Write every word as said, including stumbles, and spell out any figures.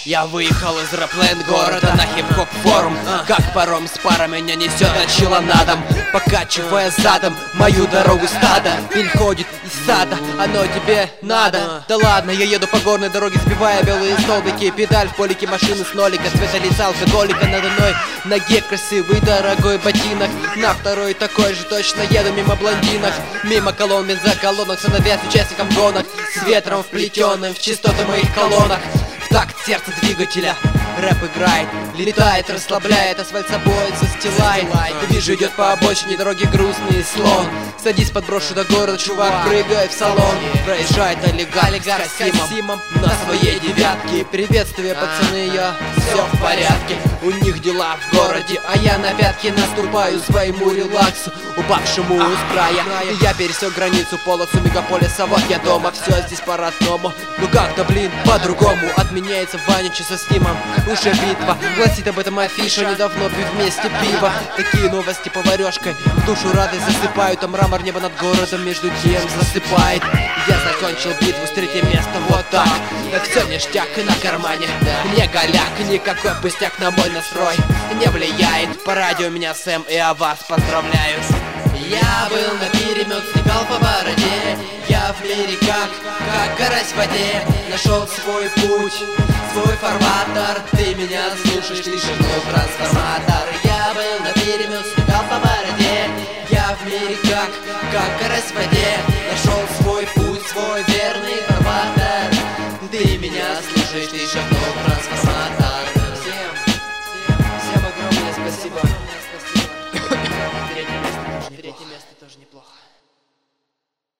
Я выехал из Рэпленд города на хип-хоп форум. Как паром с пара меня несет от чела на дом, покачивая задом мою дорогу стада. Пиль ходит из сада, оно тебе надо. Да ладно, я еду по горной дороге, сбивая белые столбики. Педаль в полике машины с нолика, цвета лица алкоголика. На одной ноге красивый дорогой ботинок, на второй такой же точно еду мимо блондинок. Мимо колонн, бензоколонок, сановясь участником гонок, с ветром вплетенным в частоты моих колонок. В такт сердца двигателя рэп играет, летает, расслабляет, асфальт собой застилает. Вижу, идет по обочине дороги грустный слон. Садись, подброшу до города, чувак, прыгай в салон. Проезжает олигарх с Касимом на своей девятке. Приветствие, пацаны, я все в порядке. У них дела в городе, а я на пятки наступаю своему релаксу, упавшему с края. И я пересек границу, полосу мегаполиса, вот я дома, все здесь по-родному. Ну как-то, блин, по-другому. Отменяется Ванича со Стимом, уже битва. Гласит об этом афиша, недавно пью вместе пиво. Такие новости поварешкой в душу радость засыпают, а мрамор неба над городом между тем засыпает. Я закончил битву с третьего места, вот так. Так все ништяк и на кармане, не голяк, никакой пустяк на мой настрой не влияет. По радио меня Сэм, и о вас поздравляю. Я был на перемет, стекал по бороде. Я в мире как, как карась в воде. Нашел свой путь, свой форматор. Ты меня слушаешь, слышишь мой трансформатор. Я был на перемет, стекал по бороде. Я в мире как, как карась в воде.